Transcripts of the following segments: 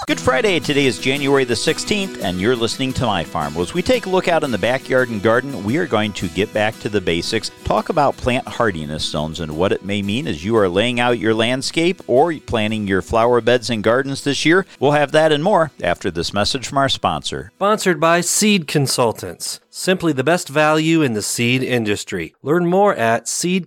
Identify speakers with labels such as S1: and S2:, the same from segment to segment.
S1: Good Friday. Today is January the 16th, and you're listening to My Farm. Well, as we take a look out in the backyard and garden, we are going to get back to the basics, talk about plant hardiness zones and what it may mean as you are laying out your landscape or planting your flower beds and gardens this year. We'll have that and more after this message from our sponsor.
S2: Sponsored by Seed Consultants. Simply the best value in the seed industry. Learn more at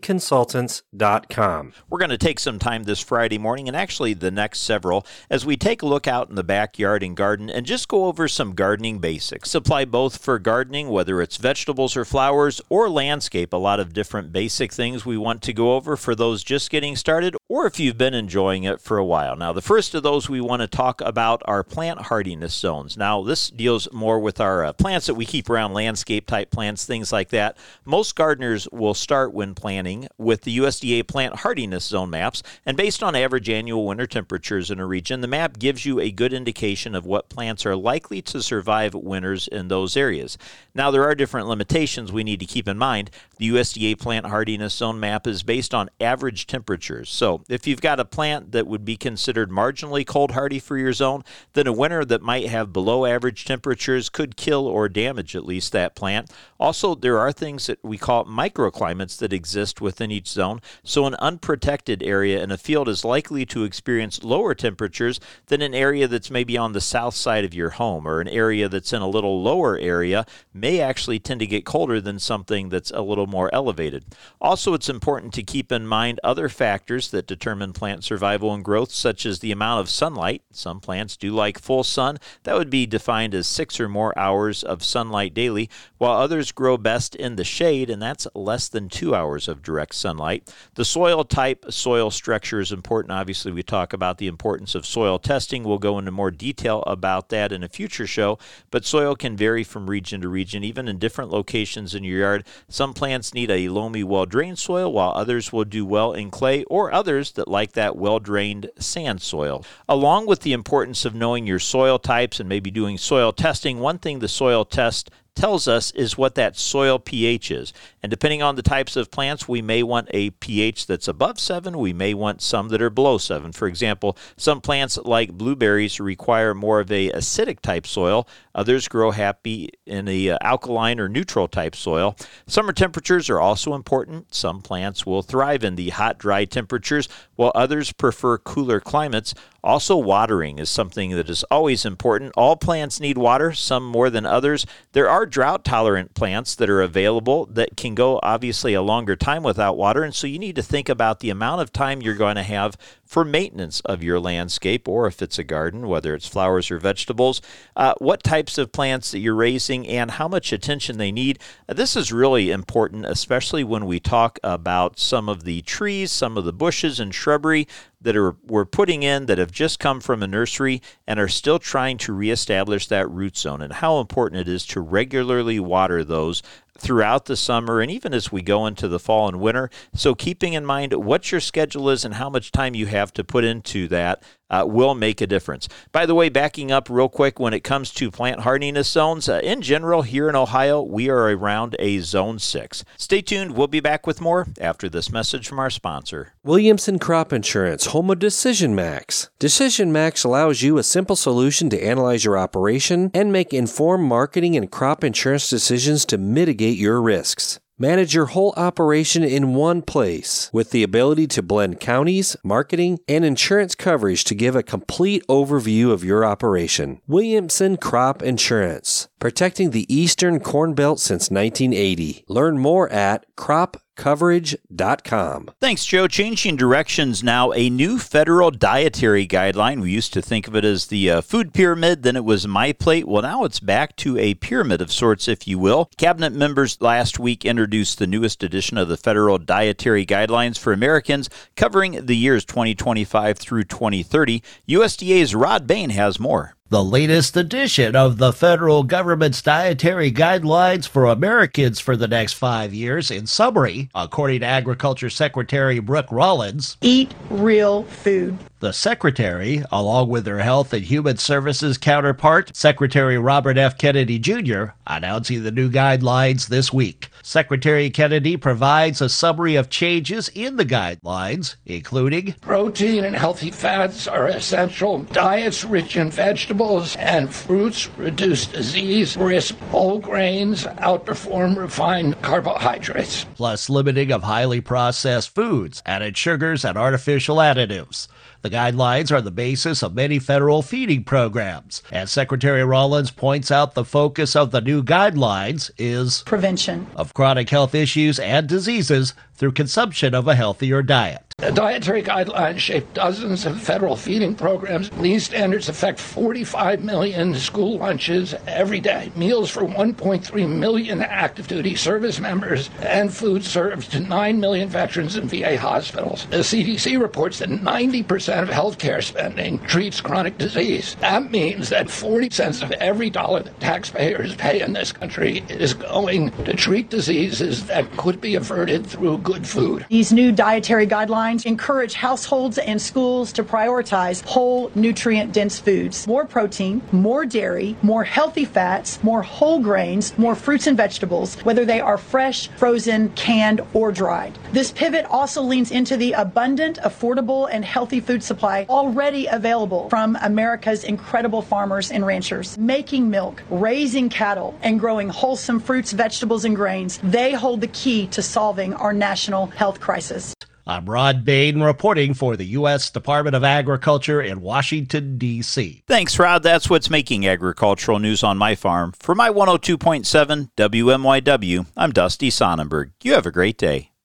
S2: seedconsultants.com.
S1: We're going to take some time this Friday morning, and actually the next several, as we take a look out in the backyard and garden and just go over some gardening basics. Apply both for gardening, whether it's vegetables or flowers, or landscape. A lot of different basic things we want to go over for those just getting started, or if you've been enjoying it for a while. Now, the first of those we want to talk about are plant hardiness zones. Now, this deals more with our plants that we keep around landscape type plants, things like that. Most gardeners will start when planting with the USDA plant hardiness zone maps, and based on average annual winter temperatures in a region, the map gives you a good indication of what plants are likely to survive winters in those areas. Now, there are different limitations we need to keep in mind. The USDA plant hardiness zone map is based on average temperatures. So if you've got a plant that would be considered marginally cold hardy for your zone, then a winter that might have below average temperatures could kill or damage at least that plant. Also, there are things that we call microclimates that exist within each zone. So an unprotected area in a field is likely to experience lower temperatures than an area that's maybe on the south side of your home, or an area that's in a little lower area may actually tend to get colder than something that's a little more elevated. Also, it's important to keep in mind other factors that determine plant survival and growth, such as the amount of sunlight. Some plants do like full sun. That would be defined as 6 or more hours of sunlight daily, while others grow best in the shade, and that's less than 2 hours of direct sunlight. The soil type, soil structure is important. Obviously, we talk about the importance of soil testing. We'll go into more detail about that in a future show, but soil can vary from region to region, even in different locations in your yard. Some plants need a loamy, well-drained soil, while others will do well in clay, or others that like that well-drained sand soil. Along with the importance of knowing your soil types and maybe doing soil testing, one thing the soil test tells us is what that soil pH is. And depending on the types of plants, we may want a pH that's above 7. We may want some that are below 7. For example, some plants like blueberries require more of a acidic type soil. Others grow happy in a alkaline or neutral type soil. Summer temperatures are also important. Some plants will thrive in the hot, dry temperatures, while others prefer cooler climates. Also, watering is something that is always important. All plants need water, some more than others. There are drought-tolerant plants that are available that can go, obviously, a longer time without water, and so you need to think about the amount of time you're going to have for maintenance of your landscape, or if it's a garden, whether it's flowers or vegetables, what types of plants that you're raising and how much attention they need. This is really important, especially when we talk about some of the trees, some of the bushes and shrubbery that we're putting in that have just come from a nursery and are still trying to reestablish that root zone, and how important it is to regularly water those throughout the summer and even as we go into the fall and winter. So keeping in mind what your schedule is and how much time you have to put into that will make a difference. By the way, backing up real quick, when it comes to plant hardiness zones, in general here in Ohio, we are around a zone 6. Stay tuned. We'll be back with more after this message from our sponsor.
S2: Williamson Crop Insurance, home of Decision Max. Decision Max allows you a simple solution to analyze your operation and make informed marketing and crop insurance decisions to mitigate your risks. Manage your whole operation in one place with the ability to blend counties, marketing, and insurance coverage to give a complete overview of your operation. Williamson Crop Insurance, protecting the Eastern Corn Belt since 1980. Learn more at cropcoverage.com.
S1: Thanks, Joe. Changing directions now. A new federal dietary guideline. We used to think of it as the food pyramid, then it was My Plate. Well, now it's back to a pyramid of sorts, if you will. Cabinet members last week introduced the newest edition of the federal dietary guidelines for Americans, covering the years 2025 through 2030. USDA's Rod Bain has more.
S3: The latest edition of the federal government's dietary guidelines for Americans for the next 5 years. In summary, according to Agriculture Secretary Brooke Rollins,
S4: eat real food.
S3: The Secretary, along with her Health and Human Services counterpart, Secretary Robert F. Kennedy Jr., announcing the new guidelines this week. Secretary Kennedy provides a summary of changes in the guidelines, including
S5: protein and healthy fats are essential. Diets rich in vegetables and fruits reduce disease risk. Whole grains outperform refined carbohydrates.
S3: Plus limiting of highly processed foods, added sugars, and artificial additives. The guidelines are the basis of many federal feeding programs. And Secretary Rollins points out the focus of the new guidelines is
S4: prevention
S3: of chronic health issues and diseases through consumption of a healthier diet.
S5: The dietary guidelines shape dozens of federal feeding programs. These standards affect 45 million school lunches every day, meals for 1.3 million active duty service members, and food served to 9 million veterans in VA hospitals. The CDC reports that 90% of healthcare spending treats chronic disease. That means that 40 cents of every dollar that taxpayers pay in this country is going to treat diseases that could be averted through good food.
S4: These new dietary guidelines encourage households and schools to prioritize whole, nutrient-dense foods. More protein, more dairy, more healthy fats, more whole grains, more fruits and vegetables, whether they are fresh, frozen, canned, or dried. This pivot also leans into the abundant, affordable, and healthy food supply already available from America's incredible farmers and ranchers. Making milk, raising cattle, and growing wholesome fruits, vegetables, and grains, they hold the key to solving our national health crisis.
S3: I'm Rod Bain reporting for the U.S. Department of Agriculture in Washington, D.C.
S1: Thanks, Rod. That's what's making agricultural news on my farm. For my 102.7 WMYW, I'm Dusty Sonnenberg. You have a great day.